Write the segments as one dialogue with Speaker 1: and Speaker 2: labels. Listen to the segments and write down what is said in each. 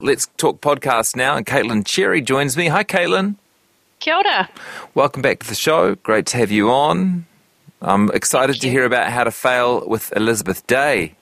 Speaker 1: Let's talk podcast now, and Caitlin Cherry joins me. Hi, Caitlin.
Speaker 2: Kia ora.
Speaker 1: Welcome back to the show. Great to have you on. I'm excited to hear about How to Fail with Elizabeth Day.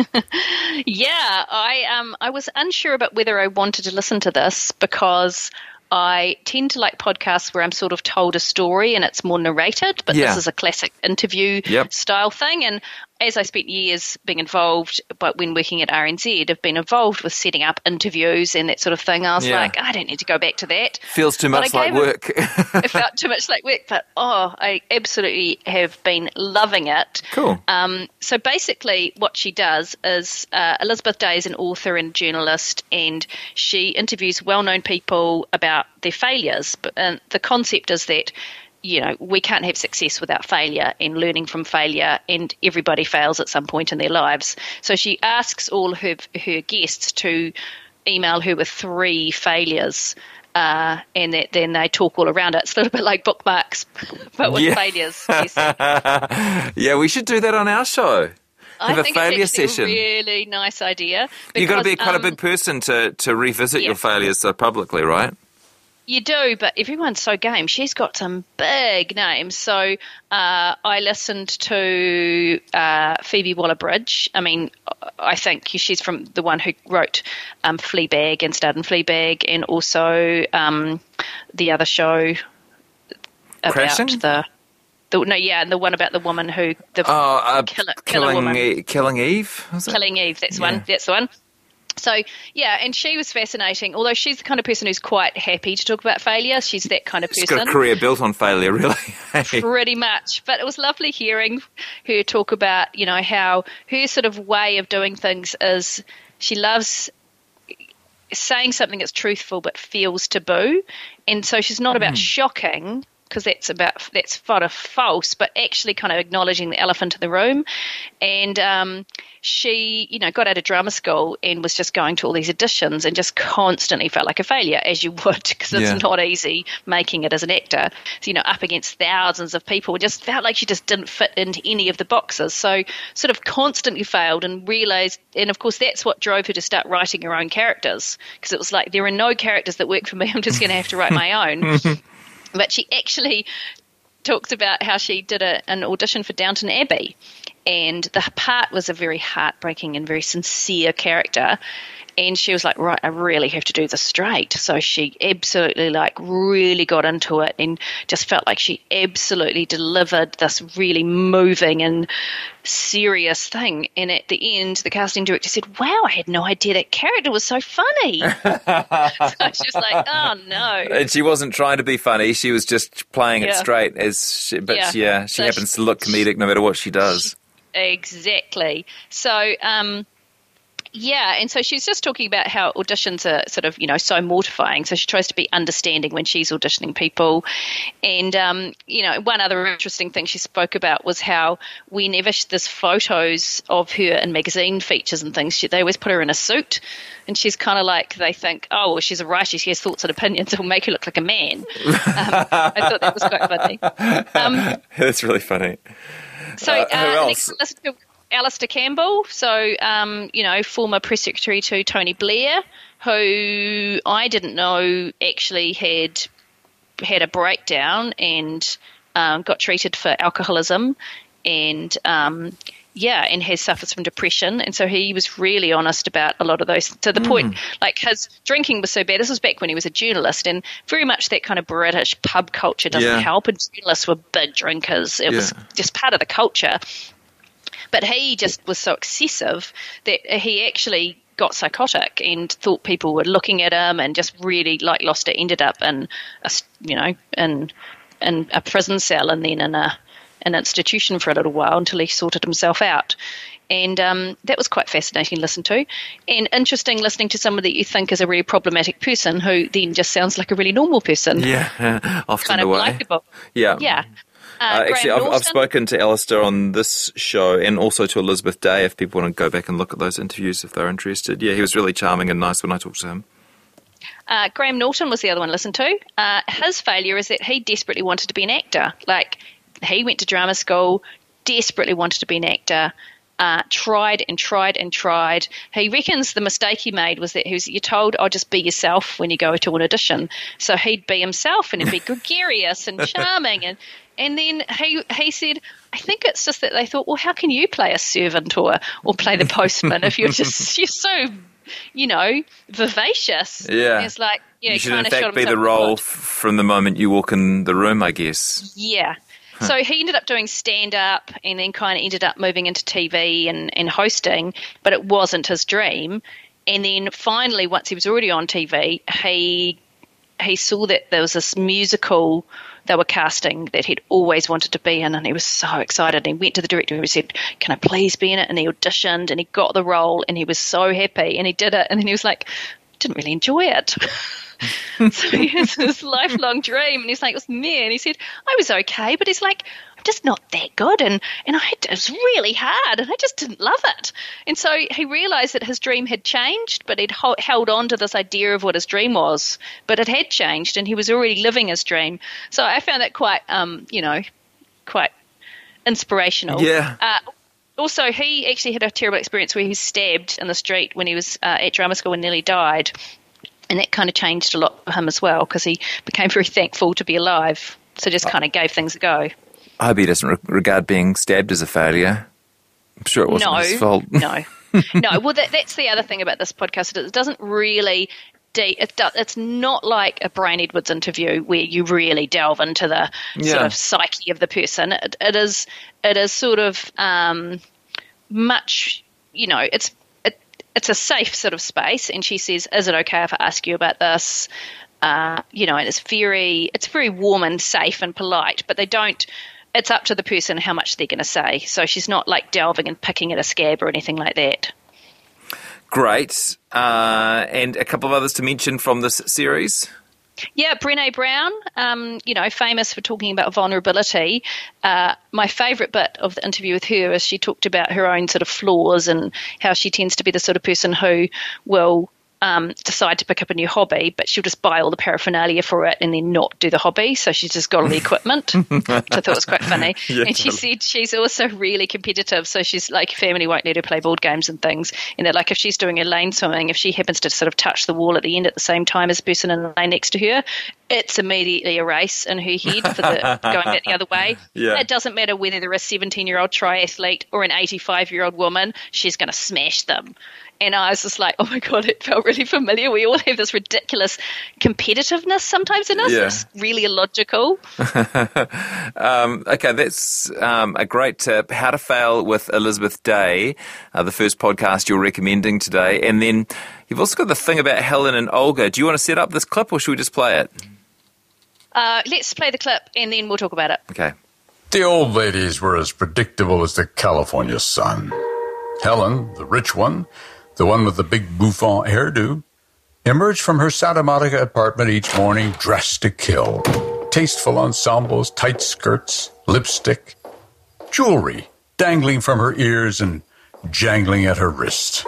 Speaker 2: Yeah, I was unsure about whether I wanted to listen to this because I tend to like podcasts where I'm sort of told a story and it's more narrated, but this is a classic interview style thing. And as I spent years being involved, but when working at RNZ, I've been involved with setting up interviews and that sort of thing. I was like, I don't need to go back to that.
Speaker 1: Feels too much like work.
Speaker 2: It felt too much like work, but I absolutely have been loving it.
Speaker 1: Cool.
Speaker 2: So basically what she does is Elizabeth Day is an author and journalist, and she interviews well-known people about their failures. But the concept is that we can't have success without failure and learning from failure, and everybody fails at some point in their lives. So she asks all her guests to email her with 3 failures, and then they talk all around it. It's a little bit like bookmarks, but with failures.
Speaker 1: Yeah, we should do that on our show.
Speaker 2: I think it's
Speaker 1: session.
Speaker 2: A really nice idea.
Speaker 1: You've got to be quite a big person to revisit your failures so publicly, right?
Speaker 2: You do, but everyone's so game. She's got some big names. So I listened to Phoebe Waller-Bridge. I mean, I think she's from the one who wrote Fleabag and starred in Fleabag, and also the other show about
Speaker 1: Crashing?
Speaker 2: the one about the woman who killer woman.
Speaker 1: Killing Eve. Was it?
Speaker 2: Killing Eve. That's one. That's the one. So, and she was fascinating, although she's the kind of person who's quite happy to talk about failure. She's that kind of person.
Speaker 1: She's got a career built on failure, really.
Speaker 2: Pretty much. But it was lovely hearing her talk about, how her sort of way of doing things is she loves saying something that's truthful but feels taboo. And so she's not about shocking, because that's sort of false, but actually kind of acknowledging the elephant in the room. And she, got out of drama school and was just going to all these auditions and just constantly felt like a failure, as you would, because it's not easy making it as an actor. So, up against thousands of people, just felt like she just didn't fit into any of the boxes. So sort of constantly failed and realised, and of course that's what drove her to start writing her own characters, because it was like, there are no characters that work for me, I'm just going to have to write my own. But she actually talks about how she did an audition for Downton Abbey, and the part was a very heartbreaking and very sincere character, and she was like, right, I really have to do this straight. So she absolutely really got into it and just felt like she absolutely delivered this really moving and serious thing. And at the end, the casting director said, wow, I had no idea that character was so funny. So she was like, oh no.
Speaker 1: And she wasn't trying to be funny, she was just playing it straight, she happens to look comedic no matter what she does.
Speaker 2: Exactly. So and so she's just talking about how auditions are sort of, so mortifying. So she tries to be understanding when she's auditioning people. And, one other interesting thing she spoke about was how whenever there's photos of her in magazine features and things, they always put her in a suit. And she's kind of like, they think, oh, well, she's a writer, she has thoughts and opinions, it'll make her look like a man. I thought that was quite funny.
Speaker 1: That's really funny.
Speaker 2: So
Speaker 1: who else?
Speaker 2: Next, Alistair Campbell, so, former press secretary to Tony Blair, who I didn't know actually had a breakdown and got treated for alcoholism and, and has suffered from depression. And so he was really honest about a lot of those. To the point, his drinking was so bad. This was back when he was a journalist, and very much that kind of British pub culture doesn't help. And journalists were big drinkers. It was just part of the culture. But he just was so excessive that he actually got psychotic and thought people were looking at him and just really lost it. Ended up in a prison cell and then in an institution for a little while until he sorted himself out. And that was quite fascinating to listen to, and interesting listening to someone that you think is a really problematic person who then just sounds like a really normal person.
Speaker 1: Yeah, often
Speaker 2: kind
Speaker 1: the
Speaker 2: of
Speaker 1: way.
Speaker 2: likeable.
Speaker 1: Yeah. Actually, I've spoken to Alistair on this show and also to Elizabeth Day if people want to go back and look at those interviews if they're interested. Yeah, he was really charming and nice when I talked to him.
Speaker 2: Graham Norton was the other one I listened to. His failure is that he desperately wanted to be an actor. He went to drama school, desperately wanted to be an actor, tried and tried and tried. He reckons the mistake he made was that you're told, "Oh, just be yourself when you go to an audition." So he'd be himself and he'd be gregarious and charming, and then he said, "I think it's just that they thought, well, how can you play a servant or play the postman if you're so, vivacious?"
Speaker 1: Yeah,
Speaker 2: and it's like,
Speaker 1: you should in fact be the role from the moment you walk in the room, I guess.
Speaker 2: Yeah. So he ended up doing stand-up and then kind of ended up moving into TV and hosting, but it wasn't his dream. And then finally, once he was already on TV, he saw that there was this musical they were casting that he'd always wanted to be in, and he was so excited. And he went to the director and he said, "Can I please be in it?" And he auditioned and he got the role and he was so happy and he did it. And then he was like, "Didn't really enjoy it." So he has this lifelong dream, and he's like, "It was me." And he said, "I was okay," but he's like, "I'm just not that good, and it was really hard, and I just didn't love it." And so he realised that his dream had changed, but he'd held on to this idea of what his dream was, but it had changed, and he was already living his dream. So I found that quite, quite inspirational.
Speaker 1: Yeah.
Speaker 2: Also, he actually had a terrible experience where he was stabbed in the street when he was at drama school and nearly died. And that kind of changed a lot for him as well, because he became very thankful to be alive. So just kind of gave things a go.
Speaker 1: I hope he doesn't regard being stabbed as a failure. I'm sure it wasn't his fault.
Speaker 2: No. Well, that's the other thing about this podcast. It doesn't really it's not like a Brian Edwards interview where you really delve into the sort of psyche of the person. It is sort of much, it's a safe sort of space. And she says, "Is it okay if I ask you about this?" And it's very warm and safe and polite, but it's up to the person how much they're going to say. So she's not like delving and picking at a scab or anything like that.
Speaker 1: Great. And a couple of others to mention from this series.
Speaker 2: Yeah, Brené Brown, famous for talking about vulnerability. My favourite bit of the interview with her is she talked about her own sort of flaws and how she tends to be the sort of person who will decide to pick up a new hobby, but she'll just buy all the paraphernalia for it and then not do the hobby. So she's just got all the equipment, which I thought was quite funny. Yeah, and she said she's also really competitive. So she's like, family won't let her play board games and things. And that, like, if she's doing a lane swimming, if she happens to sort of touch the wall at the end at the same time as the person in the lane next to her, it's immediately a race in her head for going back the other way. Yeah. It doesn't matter whether they're a 17-year-old triathlete or an 85-year-old woman, she's going to smash them. And I was just like, oh my God, it felt really familiar. We all have this ridiculous competitiveness sometimes in us. Yeah. It's really illogical.
Speaker 1: Okay, that's a great tip. How to Fail with Elizabeth Day, the first podcast you're recommending today. And then you've also got the thing about Helen and Olga. Do you want to set up this clip or should we just play it?
Speaker 2: Let's play the clip and then we'll talk about it.
Speaker 1: Okay.
Speaker 3: The old ladies were as predictable as the California sun. Helen, the rich one, the one with the big bouffant hairdo, emerged from her Santa Monica apartment each morning dressed to kill. Tasteful ensembles, tight skirts, lipstick, jewelry dangling from her ears and jangling at her wrists.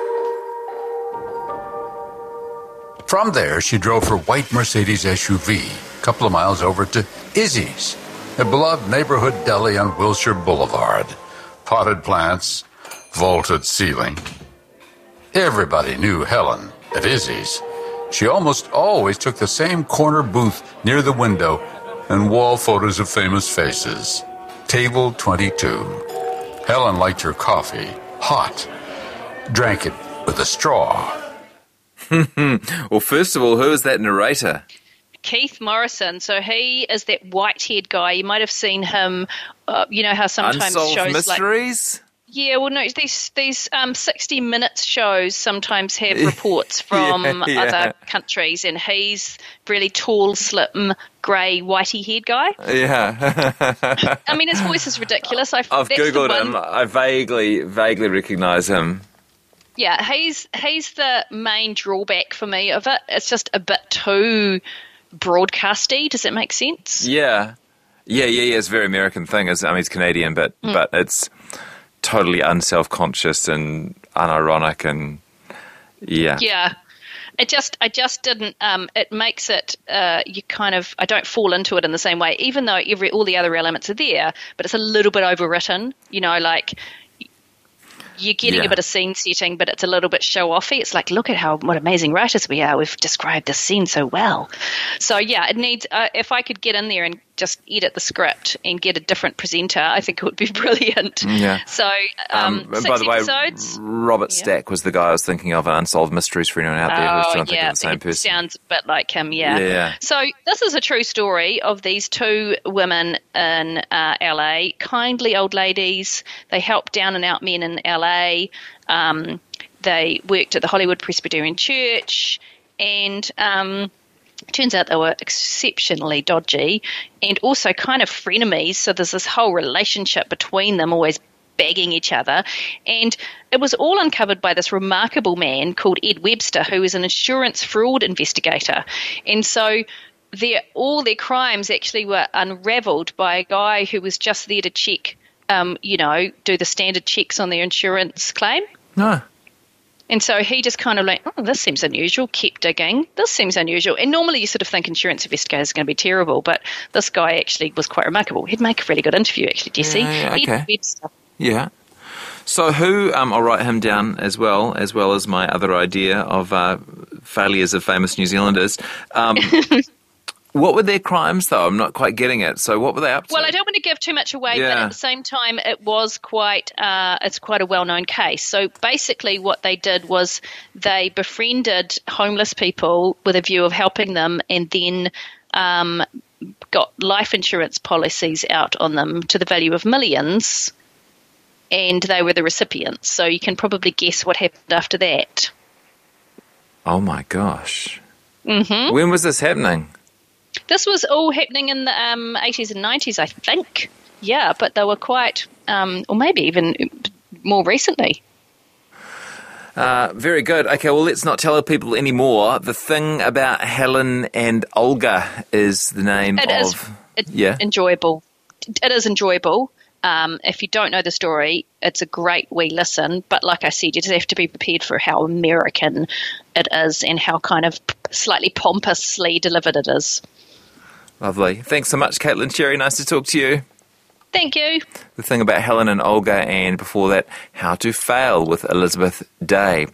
Speaker 3: From there, she drove her white Mercedes SUV a couple of miles over to Izzy's, a beloved neighborhood deli on Wilshire Boulevard. Potted plants, vaulted ceiling. Everybody knew Helen at Izzy's. She almost always took the same corner booth near the window and wall photos of famous faces. Table 22. Helen liked her coffee hot, drank it with a straw.
Speaker 1: Well, first of all, who is that narrator?
Speaker 2: Keith Morrison. So he is that white-haired guy. You might have seen him, how sometimes
Speaker 1: Unsolved
Speaker 2: shows
Speaker 1: Mysteries?
Speaker 2: Yeah, well, no, these 60 Minutes shows sometimes have reports from other countries, and he's really tall, slim, grey, whitey-haired guy.
Speaker 1: Yeah.
Speaker 2: I mean, his voice is ridiculous.
Speaker 1: I've Googled him. I vaguely recognise him.
Speaker 2: Yeah, he's the main drawback for me of it. It's just a bit too broadcasty. Does that make sense?
Speaker 1: Yeah. It's a very American thing. He's Canadian, but it's totally unself-conscious and unironic and yeah. I just didn't. It makes it you kind of. I don't fall into it in the same way, even though all the other elements are there. But it's a little bit overwritten.
Speaker 2: you're getting a bit of scene setting, but it's a little bit show-offy. It's like, look at what amazing writers we are. We've described this scene so well. So, yeah, it needs if I could get in there and just edit the script and get a different presenter, I think it would be brilliant.
Speaker 1: Yeah.
Speaker 2: So,
Speaker 1: by the way,
Speaker 2: episodes.
Speaker 1: Robert Stack was the guy I was thinking of in Unsolved Mysteries for anyone out there who's trying to think of the same person.
Speaker 2: Sounds a bit like him, yeah. So this is a true story of these two women in LA, kindly old ladies. They help down and out men in LA. They worked at the Hollywood Presbyterian Church, and turns out they were exceptionally dodgy and also kind of frenemies. So there's this whole relationship between them, always bagging each other. And it was all uncovered by this remarkable man called Ed Webster, who is an insurance fraud investigator. And so all their crimes actually were unraveled by a guy who was just there to check, do the standard checks on their insurance claim.
Speaker 1: No.
Speaker 2: And so he just kind of this seems unusual, kept digging. This seems unusual. And normally you sort of think insurance investigators are going to be terrible, but this guy actually was quite remarkable. He'd make a really good interview, actually, Jesse.
Speaker 1: Yeah, okay. Yeah. So I'll write him down as well as my other idea of failures of famous New Zealanders. What were their crimes, though? I'm not quite getting it. So what were they up to?
Speaker 2: Well, I don't want to give too much away, but at the same time, it was it's quite a well-known case. So basically what they did was they befriended homeless people with a view of helping them, and then got life insurance policies out on them to the value of millions, and they were the recipients. So you can probably guess what happened after that.
Speaker 1: Oh, my gosh.
Speaker 2: Mm-hmm.
Speaker 1: When was this happening?
Speaker 2: This was all happening in the 80s and 90s, I think. Yeah, but they were quite, or maybe even more recently.
Speaker 1: Very good. Okay, well, let's not tell people anymore. The Thing About Helen and Olga is the name of...
Speaker 2: It's enjoyable. It is enjoyable. If you don't know the story, it's a great wee listen. But like I said, you just have to be prepared for how American it is and how kind of slightly pompously delivered it is.
Speaker 1: Lovely. Thanks so much, Caitlin Cherry. Nice to talk to you.
Speaker 2: Thank you.
Speaker 1: The Thing About Helen and Olga, and before that, How to Fail with Elizabeth Day.